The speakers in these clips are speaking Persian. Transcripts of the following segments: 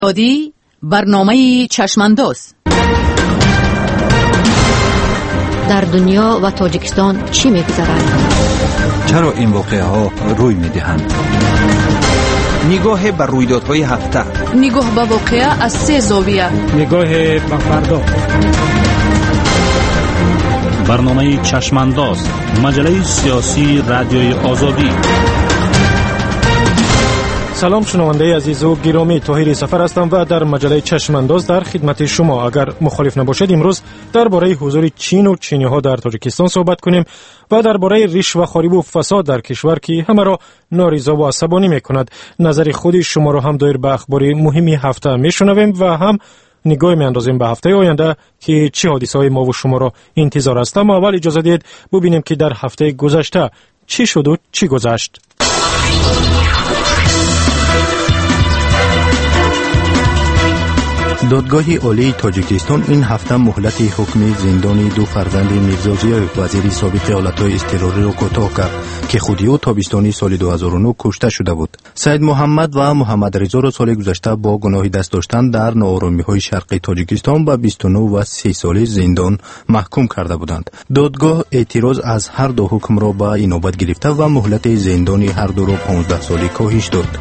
عادی برنامه چشمانداز. در دنیا و تاجیکستان چی می‌گذرد؟ چرا این واقعه ها روی می‌دهند؟ نگاه بر رویدادهای هفته، نگاه به واقعه از 3 زاویه، نگاه به فردا. برنامه چشمانداز، مجله سیاسی رادیوی آزادی. سلام شنونده عزیز و گرامی، طاهر سفر هستم و در مجله چشمانداز در خدمت شما. اگر مخالف نباشید امروز درباره حضور چین و چینی‌ها در تاجیکستان صحبت کنیم و درباره رشوه‌خواری و فساد در کشور که همه را نارضا و عصبانی می‌کند. نظر خود شما را هم دایر به اخبار مهمی هفته می‌شنویم و هم نگاه می‌اندازیم به هفته آینده که چه حادثه‌های ما و شما را انتظار است. اما اول اجازه دید ببینیم که در هفته گذشته چی شد و چی گذشت. دادگاه عالی تاجیکستان این هفته مهلت حکم زندان 2 فرزند میرزا ضیاء وزیر سابق ایالت‌های اضطراری را کوتاه کرد که خودی او تابستان سال 2009 کشته شده بود. سید محمد و محمد رضا را سال گذشته با گناه دست داشتن در ناآرامی‌های شرقی تاجیکستان به 29 و 30 سال زندان محکوم کرده بودند. دادگاه اعتراض از هر دو حکم را به اینابت گرفته و مهلت زندانی هر دو را 15 سالی کاهش داد.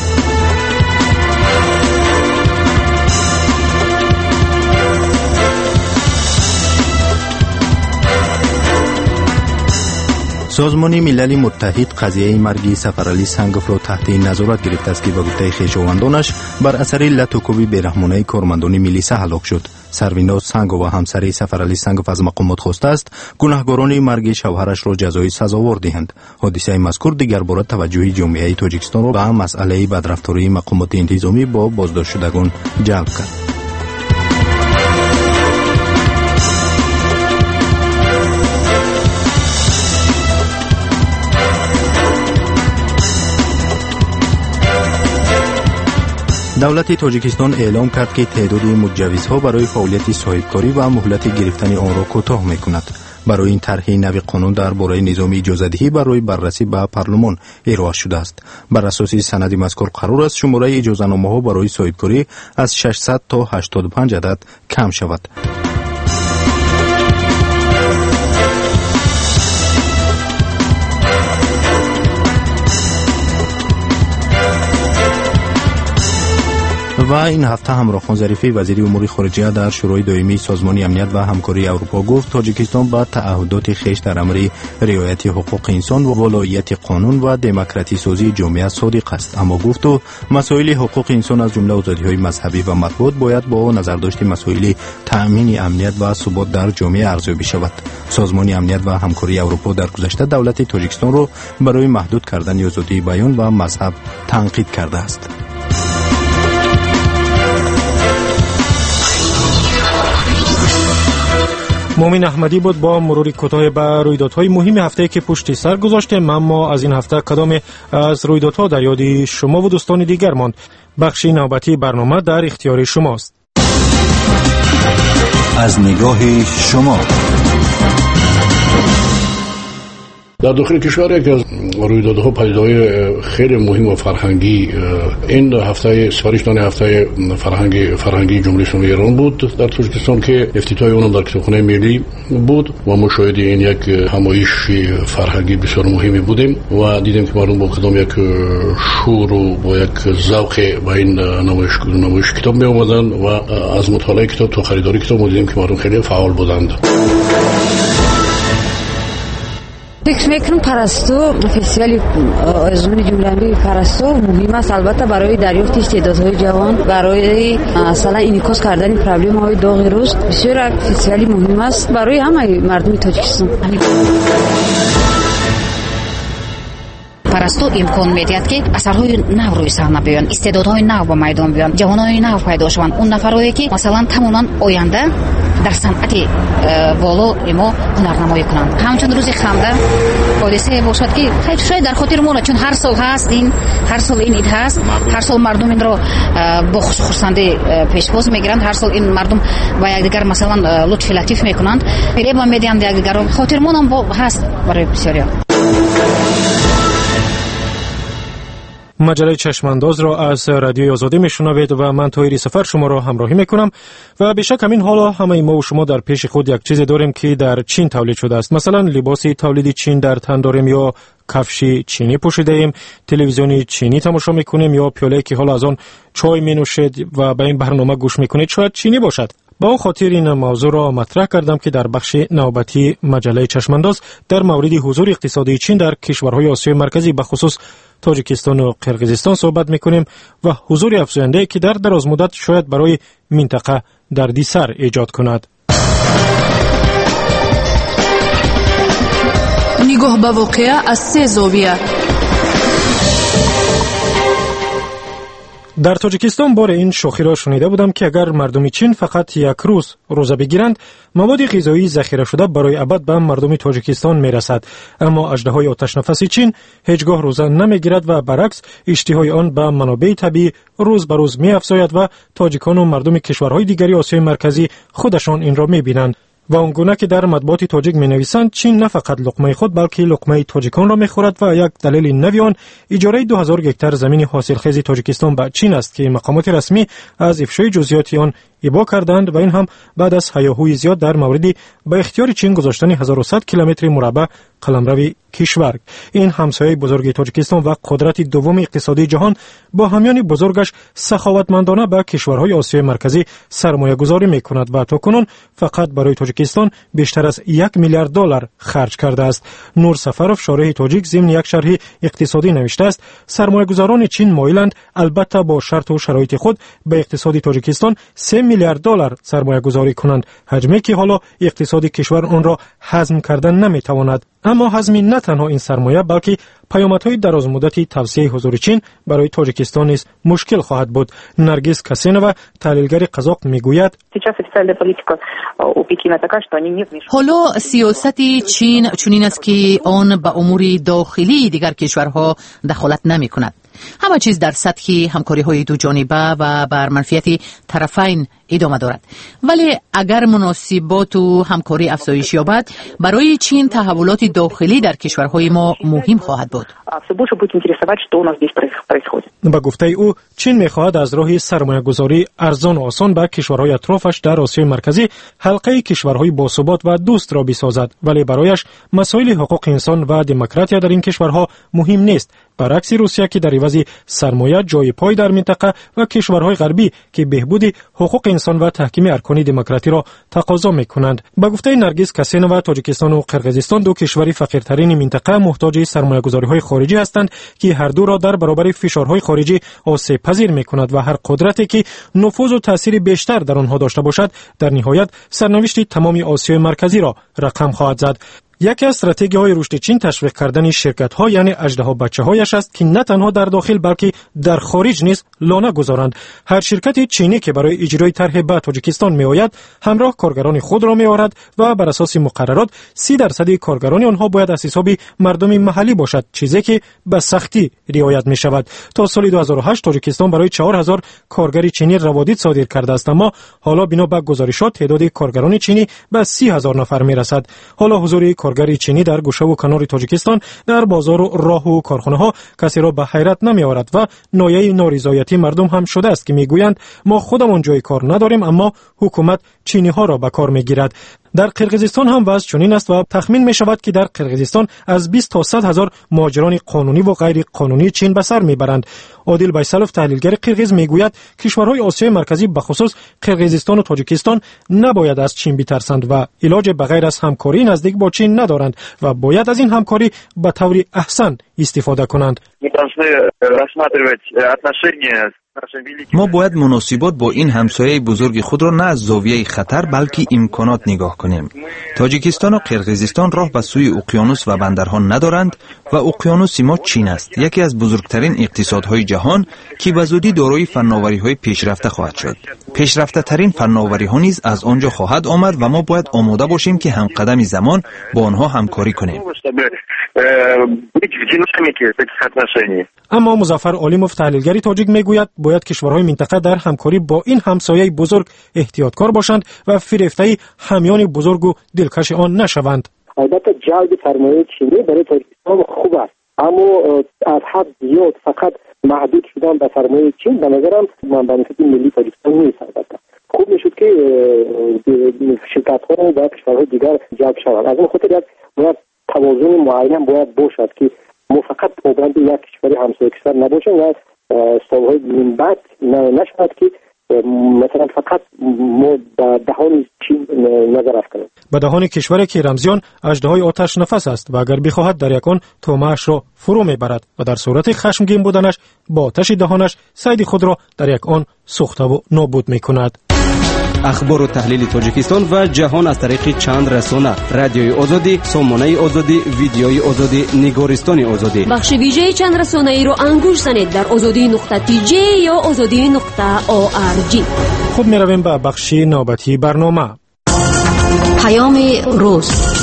سازمان ملل متحد قضیه مرگ سفرعلی سنگف را تحت نظارت گرفته است که به گفته خویشاوندانش بر اثر لطوکوبی بیرحمانه کارمندان میلیسا هلاک شد. سروینا سنگف و همسر سفرعلی سنگف از مقامات خواسته است گناهکاران مرگ شوهرش را جزای سزاوار دهند. حادثه مذکور دیگر بار توجه جامعه تاجیکستان را به مسئله بدرفتاری مقامات انتظامی با بازداشت شدگان جلب کرد. دولت تاجیکستان اعلام کرد که تعداد مجوزها برای فعالیت صاحبکاری و مهلت گرفتن آن را کوتاه می‌کند. برای این طرح نوی قانون درباره نظام اجازه‌دهی برای بررسی به پارلمان ارائه شده است. بر اساس سند مذکور قرار است شماره اجازه‌نامه‌ها برای صاحبکاری از 600 تا 85 عدد کم شود. و این هفته همراهخان ظریفی وزیر امور خارجه در شورای دائمی سازمان امنیت و همکاری اروپا گفت تاجیکستان با تعهدات خویش در امر رعایت حقوق انسان و ولایت قانون و دموکراسی سازی جامعه صادق است، اما گفت مسائل حقوق انسان از جمله آزادی‌های مذهبی و مطبوعات باید با نظرداشت مسائل تأمین امنیت و ثبات در جامعه ارزیابی شود. سازمان امنیت و همکاری اروپا در گذشته دولت تاجیکستان را برای محدود کردن آزادی بیان و مذهب تنقید کرده است. مومن احمدی بود با مرور کوتاه به رویدادهای مهم هفته که پشت سر گذاشتیم. اما از این هفته کدام از رویدادها در یاد شما و دوستان دیگر ماند؟ بخش نوبتی برنامه در اختیار شماست. از نگاه شما در داخل کشور یکی از رویدادها پدیده‌های خیلی مهم و فرهنگی این هفته سپارشدان هفته فرهنگی جمهوری اسلامی ایران بود در تاجیکستان که افتتاح اون در کتابخانه ملی بود و ما شاهد این یک همایش فرهنگی بسیار مهمی بودیم و دیدیم که مردم با کدام یک شور و با یک ذوق به این نمایش کتاب می آمدند و از مطالعه کتاب تا خریداری کتاب ما دیدیم که مردم خیلی فعال بودند. فکر میکنم پرستو فستیوال آزمون جمهوری پرستو مهم است البته برای دریافت استعدادهای جوان، برای مثلا انعکاس کردن پرابلم های داغ روز. بسیار فستیوال مهم است برای همه مردم تاجیکستان. پرستو امکان میدهد که اثرهای نو روی صحنه بیان، استعدادهای نو با میدان بیان، جوانای نو پیدا شوند. اون نفرایی که مثلا تماما آینده در صنعت والا ما هنرنمایی کنند. همچون روز خنده حادثه باشد که شاید در خاطر ما، چون هر سال هست این، هر سال این عید هست، هر سال مردم این را با خرسندی پیشواز میگیرند، هر سال این مردم با یکدیگر مثلا لطف لطیف میکنند، فریب میدهند یکدیگر. خاطر ما هم هست برای بسیاری. مجله چشمانداز را از رادیوی آزادی میشنوید و من طاهری سفر شما را همراهی میکنم و به شک همین حالا همه ما و شما در پیش خود یک چیز داریم که در چین تولید شده است. مثلا لباس تولیدی چین در تن داریم یا کفش چینی پوشیده ایم، تلویزیون چینی تماشا میکنیم یا پیاله که حالا از آن چای می نوشید و به این برنامه گوش میکنید شاید چینی باشد. با اون خاطر این موضوع را مطرح کردم که در بخش نوبتی مجله چشمانداز در مورد حضور اقتصادی چین در کشورهای آسیای مرکزی به خصوص تاجیکستان و قرقیزستان صحبت میکنیم و حضور افزاینده که در دراز مدت شاید برای منطقه دردسر ایجاد کند. نگاه به واقعه از سه زاویه. در تاجیکستان بار این شوخی را شنیده بودم که اگر مردم چین فقط یک روز روزه بگیرند مواد غذایی ذخیره شده برای ابد به مردم تاجیکستان میرسد، اما اژدهای آتش نفس چین هیچگاه روزه نمیگیرد و برعکس اشتهای آن به منابع طبیعی روز به روز میافزاید و تاجیکان و مردم کشورهای دیگری آسیای مرکزی خودشان این را میبینند و آنگونه که در مطبوعات تاجیک می نویسند چین نه فقط لقمه خود بلکه لقمه تاجیکان را می خورد و یک دلیل نوی آن اجاره 2000 هکتار زمین حاصلخیز تاجیکستان به چین است که مقامات رسمی از افشای جزئیات آن ابا کردند و این هم بعد از هیاهوی زیاد در مورد به اختیار چین گذاشتن 1100 کیلومتر مربع قلمرو کشور. این همسایه بزرگ تاجیکستان و قدرت دوم اقتصادی جهان با همیان بزرگش سخاوتمندانه به کشورهای آسیای مرکزی سرمایه گذاری می کند و تاکنون فقط برای تاجیکستان بیشتر از 1 میلیارد دلار خرج کرده است. نور سفرов شارح تاجیک ضمن یک شرح اقتصادی نوشته است سرمایه گذاران چین مایلند البته با شرط و شرایط خود به اقتصاد تاجیکستان 3 میلیارد دلار سرمایه گذاری کنند، حجمی که حالا اقتصاد کشور آن را هضم کردن نمی تواند. اما هضم نه تنها این سرمایه بلکه پیامدهای دراز مدتی توسعه حضور چین برای تاجیکستان نیز مشکل خواهد بود. نرگس کاسینова تحلیلگر قزاق میگوید حالا سیاست چین چنین است که آن به امور داخلی دیگر کشورها دخالت نمی کند. همه چیز در سطح همکاری‌های دو جانبه و بر منفعت طرفین ادامه دارد. ولی اگر مناسبات و همکاری افزایش یابد برای چین تحولات داخلی در کشورهای ما مهم خواهد بود. با گفته او چین می‌خواهد از راه سرمایه‌گذاری ارزان و آسان به کشورهای اطرافش در آسیای مرکزی حلقه کشورهای باثبات و دوست را بسازد، ولی برایش مسائل حقوق انسان و دموکراسی در این کشورها مهم نیست، برعکس روسیه که در عوض سرمایه جای پای در منطقه و کشورهای غربی که بهبود حقوق انسان و تحکیم ارکان دموکراسی را تقاضا می‌کنند. با گفته نرگس کاسینova تاجیکستان و قرقیزستان دو کشور فقیرترین منطقه محتاج سرمایه‌گذاری‌های خارجی هستند که هر دو را در برابر فشارهای خارجی آسیب پذیر می‌کند و هر قدرتی که نفوذ و تأثیر بیشتر در آنها داشته باشد در نهایت سرنوشت تمام آسیای مرکزی را رقم خواهد زد. یکی از استراتژی‌های رشد چین تشویق کردن شرکت‌ها یعنی اژدها بچه‌هایش است که نه تنها در داخل بلکه در خارج نیز لانه گذارند. هر شرکت چینی که برای اجرای طرح به تاجیکستان می‌آید همراه کارگران خود را می‌آورد و بر اساس مقررات 30% کارگران آنها باید از حساب مردم محلی باشد، چیزی که به سختی رعایت می‌شود. تا سال 2008 تاجیکستان برای 4000 کارگر چینی روادید صادر کرده است، اما حالا بنا به گزارشات تعداد کارگران چینی به 30000 نفر می‌رسد. حالا حضور کارگر چینی در گوشه و کنار تاجیکستان در بازار و راه و کارخانه‌ها کسی را به حیرت نمی‌آورد و نایه نارضایتی مردم هم شده است که میگویند ما خودمان جای کار نداریم اما حکومت چینی‌ها را به کار می‌گیرد. در قرقیزستان هم وضع چنین است و تخمین می شود که در قرقیزستان از 20 تا 100 هزار مهاجران قانونی و غیر قانونی چین به سر میبرند. عادل بیسلوف تحلیلگر قرقیز میگوید کشورهای آسیای مرکزی به خصوص قرقیزستان و تاجیکستان نباید از چین بترسند و علاج بغیر از همکاری نزدیک با چین ندارند و باید از این همکاری به طور احسن استفاده کنند. ما باید مناسبات با این همسایه بزرگ خود را نه از زاویه خطر بلکه امکانات نگاه کنیم. تاجیکستان و قرقیزستان راه به سوی اقیانوس و بندرها ندارند و اقیانوس ما چین است، یکی از بزرگترین اقتصادهای جهان که به زودی دارای فناوری‌های پیشرفته خواهد شد. پیشرفته ترین فناوری‌ها نیز از آنجا خواهد آمد و ما باید آماده باشیم که همقدم زمان با آنها همکاری کنیم. اما مظفر علیموف تحلیلگر تاجیک میگوید باید کشورهای منطقه در همکاری با این همسایه بزرگ احتیاطکار باشند و فریفته همیان بزرگ و دلکش آن نشوند. البته جلب سرمایه چینی برای تاجیکستان خوب است، اما از حد زیاد فقط محدود شدن به سرمایه چین به نظرم منفعت ملی تاجیکستان نیست. البته خوب میشد که شرکت ها و کشورهای دیگر جلب شوند. از این خاطر یک باید توازن معین باید باشد که ما فقط پابند یک کشور همسایه کشور نباشیم و سالهای من بعد نشود که مثلا فقط ما به دهان چین نظر افکنیم. به دهان کشوری که رمزیان اژدهای آتش نفس است و اگر بخواهد در یکان طعمه‌اش را فرو میبرد و در صورت خشمگین بودنش با آتش دهانش صید خود را در یک آن سوخته و نابود میکند. اخبار و تحلیل تاجیکستان و جهان از طریق چند رسانه: رادیوی آزادی، سامانه آزادی، ویدیوی آزادی، نگارستان آزادی. بخش ویژه چند رسانه ای را انگوش زنید در azadi.tj یا azadi.org. خود می رویم به بخش نوبتی برنامه. پیام روز.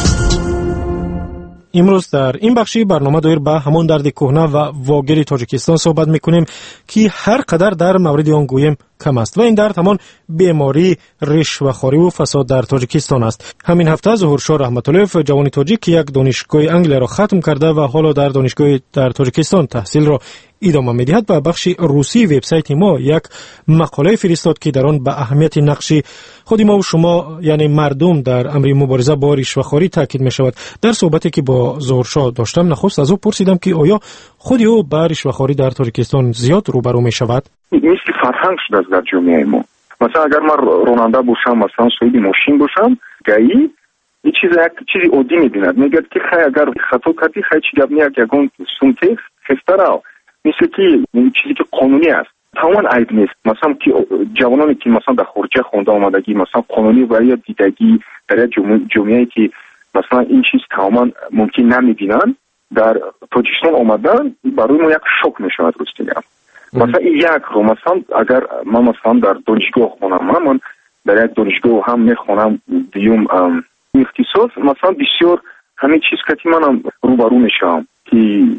امروز در این بخشی برنامه دایر به همان درد کهنه و واگیر تاجیکستان صحبت میکنیم که هر قدر در مورد آن گوییم کم است و این درد همان بیماری رشوه‌خواری و فساد در تاجیکستان است. همین هفته ظهورشاه رحمت‌اللهیف، جوان تاجیک که یک دانشگاه انگلیس را ختم کرده و حالا در دانشگاه در تاجیکستان تحصیل را ادامه می‌دهد، به بخش روسی وبسایت ما یک مقاله فرستاد که در آن به اهمیت نقش خود ما و شما یعنی مردم در امر مبارزه با رشوه‌خواری تاکید می‌شود. در صحبتی که با ظهورشاه داشتم نخست از او پرسیدم که آیا خود او با رشوه‌خواری در تاجیکستان زیاد روبرو می‌شود؟ مثل فرهنگ شده است در جامعه ما. مثلا اگر من راننده باشم، مثلا صاحب ماشین باشم، گاهی یک چیزی عادی می‌بیند، میگه که خیر اگر خطا کردی خیر چی گپ نیست، یگان سنت خسترا مثل که چیزی که قانونی است تمام عیب نیست. مثلا که جوانانی که مثلا در خارج خونده آمدگی مثلا قانونی و یا دیدگی در جامعه‌ای که مثلا این چیز تمام ممکن نمی‌بینن، در تاجیکستان آمدن برای ما یک شوک میشود. راستیه مثلا یک رو مثلا اگر من مثلا در دانشگاه خونم، من در یک دانشگاه هم میخونم دیوم اختصاص، مثلا بسیار همین چیز که منم روبرو میشم که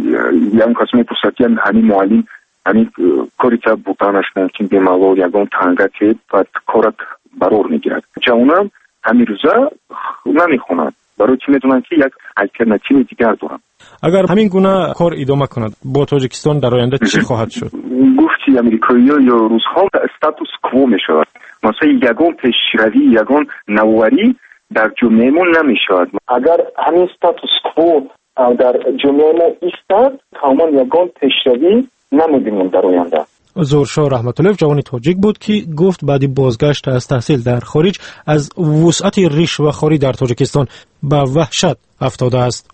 یکم کسی میپرسد که همین معلم همین کاری که بودنش ممکن بیمالور یکم تنگتی و کارت برار میگیرد. جوانم همین روزا نمیخونن برای چی میدونن که یک الٹرناتیو دیگر دارن. اگر همین گونه کار ادامه کند با تاجیکستان در آینده چی خواهد شد؟ گفتی امریکایی‌ها یا روس‌ها استاتوس کво میشود. مثلا یگان پیشروی یگان نوآوری در جامعهمون نمیشود. اگر همین استاتوس کво در جامعهمون ایستاد تمام یگان پیشروی نمی‌بینیم در آینده. ظهورشاه رحمت‌اللهیف جوان تاجیک بود که گفت بعد بازگشت از تحصیل در خارج از وسعت رشوه‌خواری در تاجیکستان به وحشت افتاده است.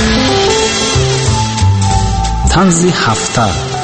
طنز هفته.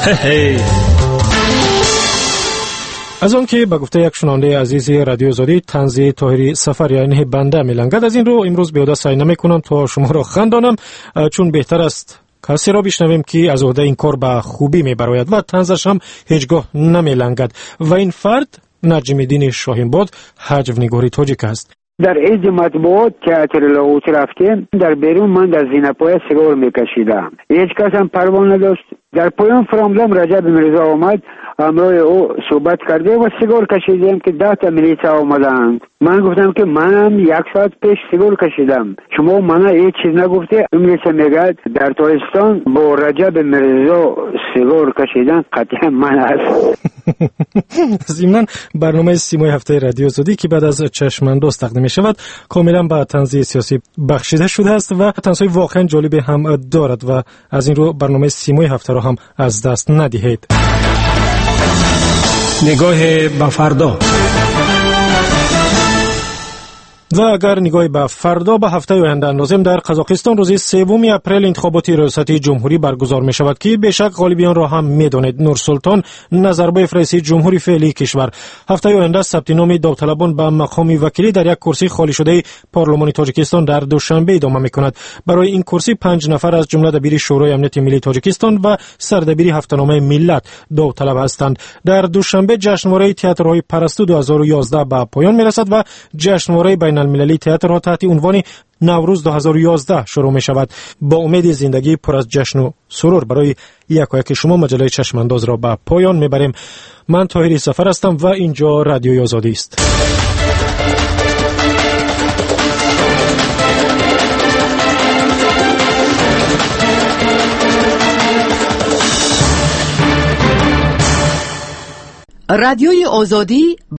از آن که به گفته یک شنونده عزیز رادیو آزادی طنز طاهری سفر یعنی بنده میلنگد، از این رو امروز به عهده سعی نمی‌کنم تا شما را خندانم، چون بهتر است کسی را بشنویم که از عهده این کار به خوبی میبراید و طنزش هم هیچگاه نمیلنگد و این فرد نجم الدین شاهینباد حجو نگاری تاجیک است. در عید مطبوعات تئاتر لاهوت رفتیم، در بیرون من در زینه‌پایه سیگار میکشیدم، هیچ کس هم پروا نداشت. در پایان فرامدم رجب میرزا آمد، همراه او صحبت کرده و سیگار کشیدیم که 10 تا ملیسا آمدند. من گفتم که منم 1 ساعت پیش سیگار کشیدم، شما منو هیچ چیز نگفته. ملیسا میگه در تاجیکستان با رجب میرزا سیگار کشیدن قطعا من است. ضمناً برنامه سیمای هفته رادیو آزادی که بعد از چشم‌انداز تقدیم می شود کاملا به طنز سیاسی بخشیده شده است و طنزهای واقعا جالب هم دارد و از این رو برنامه سیمای هفته را هم از دست ندهید. نگاه به فردا. و اگر نگاه به فردا به هفته آینده اندازیم، در قزاقستان روز 3 اپریل انتخابات ریاستی جمهوری برگزار می شود که به شک غالبیان را هم می دانید. نورسلطان نظربایف رئیس جمهوری فعلی کشور هفته آینده ثبت نام داوطلبان به مقام وکیلی در یک کرسی خالی شده پارلمان تاجیکستان در دوشنبه ادامه می کند. برای این کرسی 5 نفر از جمله دبیر شورای امنیت ملی تاجیکستان و سردبیر هفته‌نامه ملت داوطلب هستند. در دوشنبه جشنواره تئاترهای پرستو 2011 به پایان می رسد و جشنواره بین المللی تئاتر تحت عنوان نوروز 2011 شروع می شود. با امید زندگی پر از جشن و سرور برای یک شما مجله چشمانداز را به پایان می بریم. من طاهری سفر هستم و اینجا رادیوی آزادی است. رادیوی آزادی